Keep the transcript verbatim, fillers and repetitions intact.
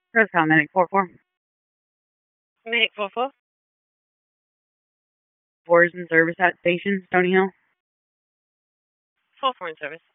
Rosetown Medic four four. Medic four four. Four is in service at station, Stony Hill. four four in service.